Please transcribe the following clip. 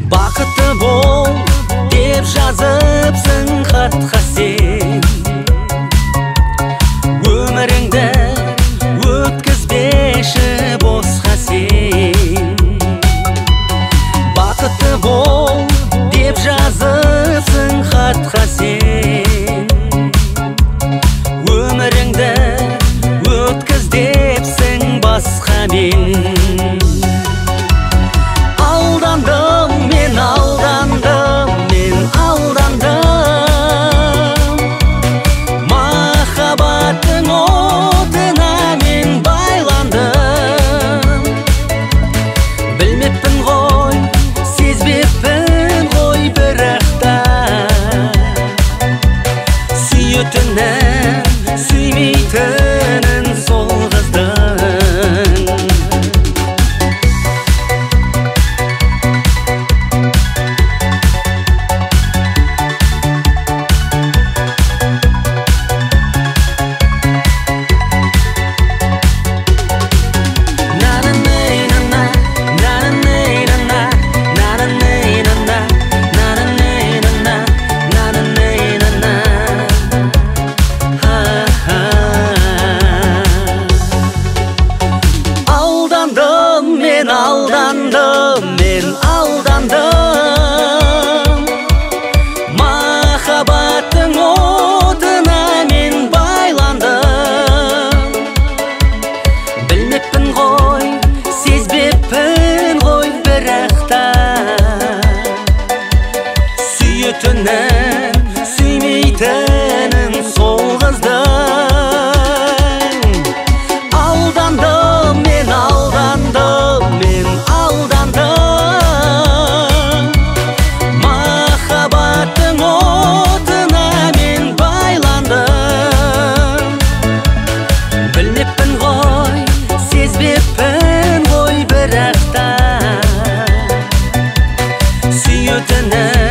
Бақытты бол деп жазыпсың хатқа сен, өміріңді өткізбеші босқа сен. Бақытты бол деп жазыпсың хатқа сен, өміріңді өткіз депсің басқамен. Алдандым, мен алдандым, мен алдандым. Махаббаттың отына мен байландым. Білмеппін ғой, сезбеппін ғой, бірақта сүйетінін, сүймейтінін сол қыздың. Men aldandım, men aldandım. Махаббаттың отына мен байландым. Білмеппін ғой, сезбеппін ғой, бірақта сүйетінін, сүймейтінін сол қыздың. Алдандым, мен алдандым, мен алдандым. Махаббаттың отына мен байландым. Білмеппін ғой, сезбеппін ғой, бірақта сүйетінін,